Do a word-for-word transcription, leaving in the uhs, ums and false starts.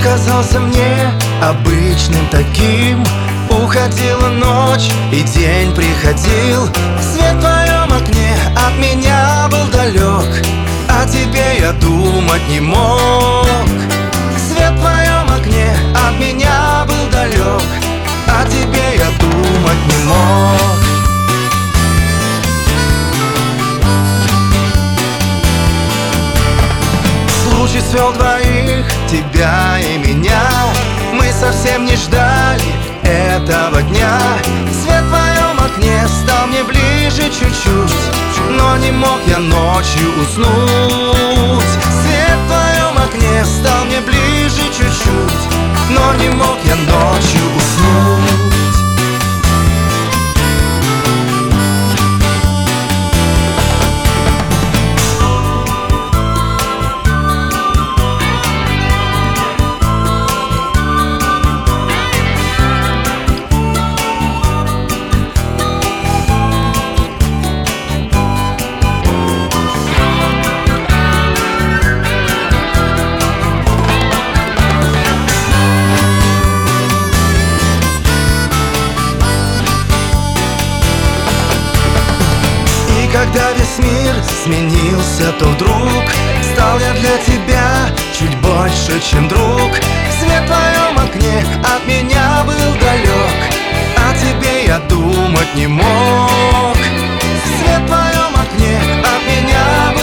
казался мне обычным таким. Уходила ночь, и день приходил. Свет в твоем окне от меня был далек, о тебе я думать не мог. Свет в твоем окне от меня был далек, о тебе я думать не мог. Случай свел двоих, тебя и меня. Мы совсем не ждали этого дня. Свет в твоем окне стал мне ближе чуть-чуть, но не мог я ночью уснуть. Свет в твоем окне стал мне ближе чуть-чуть, но не мог я ночью уснуть. Когда весь мир сменился, то вдруг стал я для тебя чуть больше, чем друг. Свет в твоем окне от меня был далек, о тебе я думать не мог. Свет в твоем окне от меня